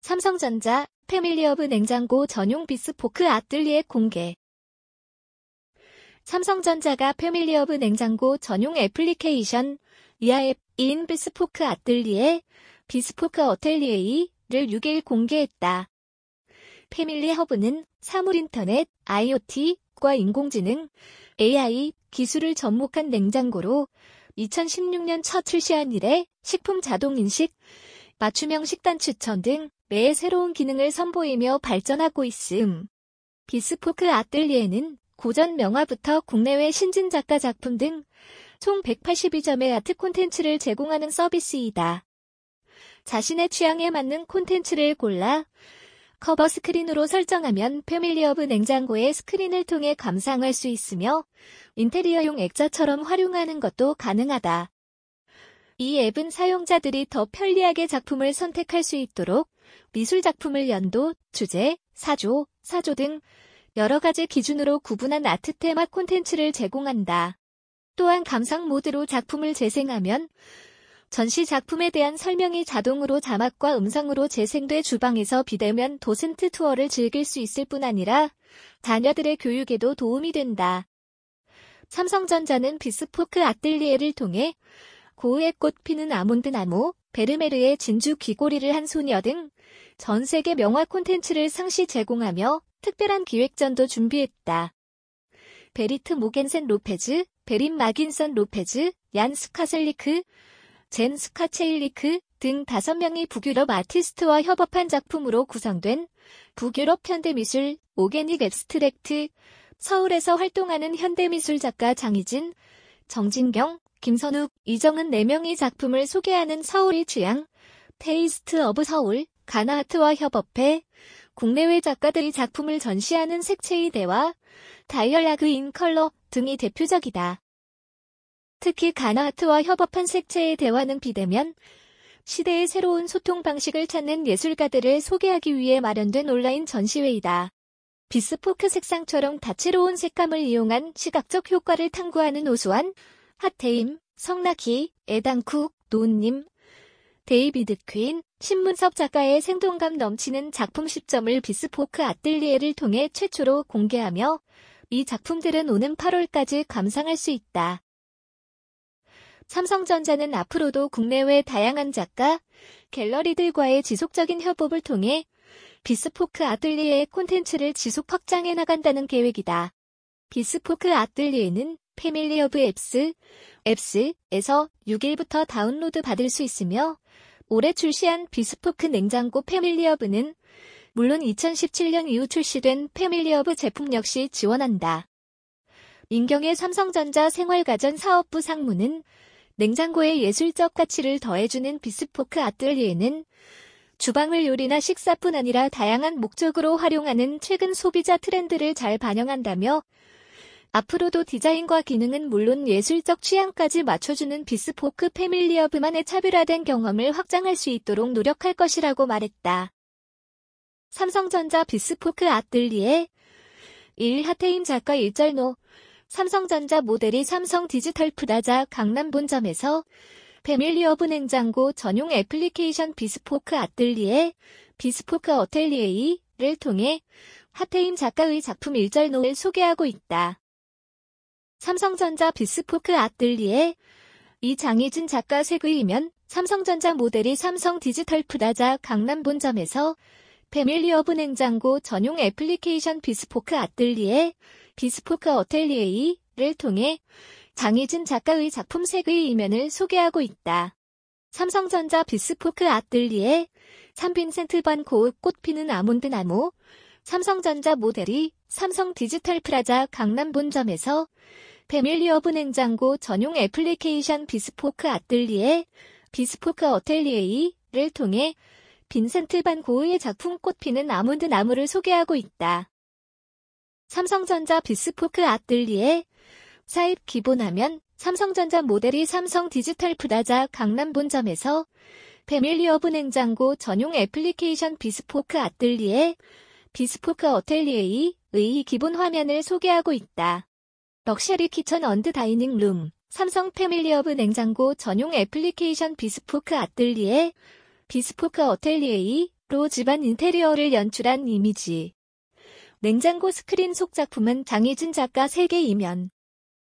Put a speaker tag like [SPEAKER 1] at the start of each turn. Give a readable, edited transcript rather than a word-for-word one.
[SPEAKER 1] 삼성전자 패밀리허브 냉장고 전용 비스포크 아뜰리에 공개. 삼성전자가 패밀리허브 냉장고 전용 애플리케이션 이하앱인 비스포크 아뜰리에 비스포크 어텔리에를 6일 공개했다. 패밀리허브는 사물인터넷, IoT과 인공지능, AI 기술을 접목한 냉장고로 2016년 첫 출시한 이래 식품 자동인식, 맞춤형 식단 추천 등 매해 새로운 기능을 선보이며 발전하고 있음. 비스포크 아뜰리에는 고전 명화부터 국내외 신진 작가 작품 등 총 182점의 아트 콘텐츠를 제공하는 서비스이다. 자신의 취향에 맞는 콘텐츠를 골라 커버 스크린으로 설정하면 패밀리허브 냉장고의 스크린을 통해 감상할 수 있으며 인테리어용 액자처럼 활용하는 것도 가능하다. 이 앱은 사용자들이 더 편리하게 작품을 선택할 수 있도록 미술 작품을 연도, 주제, 사조 등 여러 가지 기준으로 구분한 아트 테마 콘텐츠를 제공한다. 또한 감상 모드로 작품을 재생하면 전시 작품에 대한 설명이 자동으로 자막과 음성으로 재생돼 주방에서 비대면 도슨트 투어를 즐길 수 있을 뿐 아니라 자녀들의 교육에도 도움이 된다. 삼성전자는 비스포크 아뜰리에를 통해 고흐의 꽃 피는 아몬드 나무, 베르메르의 진주 귀고리를 한 소녀 등 전 세계 명화 콘텐츠를 상시 제공하며 특별한 기획전도 준비했다. 베리트 모겐센 로페즈, 베린 마긴선 로페즈, 얀 스카셀리크, 젠 스카체일리크 등 5명의 북유럽 아티스트와 협업한 작품으로 구성된 북유럽 현대미술 오게닉 앱스트랙트, 서울에서 활동하는 현대미술 작가 장희진, 정진경, 김선욱, 이정은 4명의 작품을 소개하는 서울의 취향, 테이스트 오브 서울, 가나아트와 협업해 국내외 작가들이 작품을 전시하는 색채의 대화, 다이얼라그 인 컬러 등이 대표적이다. 특히 가나아트와 협업한 색채의 대화는 비대면, 시대의 새로운 소통 방식을 찾는 예술가들을 소개하기 위해 마련된 온라인 전시회이다. 비스포크 색상처럼 다채로운 색감을 이용한 시각적 효과를 탐구하는 오수환, 하태임, 성나키, 에당쿡, 노은님, 데이비드 퀸, 신문섭 작가의 생동감 넘치는 작품 10점을 비스포크 아뜰리에를 통해 최초로 공개하며 이 작품들은 오는 8월까지 감상할 수 있다. 삼성전자는 앞으로도 국내외 다양한 작가, 갤러리들과의 지속적인 협업을 통해 비스포크 아뜰리에의 콘텐츠를 지속 확장해 나간다는 계획이다. 비스포크 아뜰리에는 패밀리허브 앱스에서 6일부터 다운로드 받을 수 있으며 올해 출시한 비스포크 냉장고 패밀리허브는 물론 2017년 이후 출시된 패밀리허브 제품 역시 지원한다. 민경의 삼성전자 생활가전 사업부 상무는 냉장고의 예술적 가치를 더해주는 비스포크 아뜰리에는 주방을 요리나 식사뿐 아니라 다양한 목적으로 활용하는 최근 소비자 트렌드를 잘 반영한다며 앞으로도 디자인과 기능은 물론 예술적 취향까지 맞춰주는 비스포크 패밀리허브만의 차별화된 경험을 확장할 수 있도록 노력할 것이라고 말했다. 삼성전자 비스포크 아뜰리에 1. 하태임 작가 일절노 삼성전자 모델이 삼성 디지털 프라자 강남 본점에서 패밀리허브 냉장고 전용 애플리케이션 비스포크 아뜰리에 비스포크 어텔리에를 통해 하태임 작가의 작품 일절노를 소개하고 있다. 삼성전자 비스포크 아뜰리에 이 장희진 작가 색의 이면 삼성전자 모델이 삼성 디지털 프라자 강남 본점에서 패밀리허브 냉장고 전용 애플리케이션 비스포크 아뜰리에 비스포크 어텔리에를 통해 장희진 작가의 작품 색의 이면을 소개하고 있다. 삼성전자 비스포크 아뜰리에 3빈센트 반 고흐 꽃 피는 아몬드 나무 삼성전자 모델이 삼성 디지털 프라자 강남 본점에서 패밀리허브 냉장고 전용 애플리케이션 비스포크 아뜰리에 비스포크 어텔리에를 통해 빈센트 반 고흐의 작품 꽃 피는 아몬드 나무를 소개하고 있다. 삼성전자 비스포크 아뜰리에 사입 기본화면 삼성전자 모델이 삼성 디지털 프라자 강남 본점에서 패밀리허브 냉장고 전용 애플리케이션 비스포크 아뜰리에 비스포크 어텔리에의 기본 화면을 소개하고 있다. 럭셔리 키천 언드 다이닝 룸 삼성 패밀리허브 냉장고 전용 애플리케이션 비스포크 아뜰리에 비스포크 어텔리에의 로 집안 인테리어를 연출한 이미지. 냉장고 스크린 속 작품은 장희진 작가 세계 이면.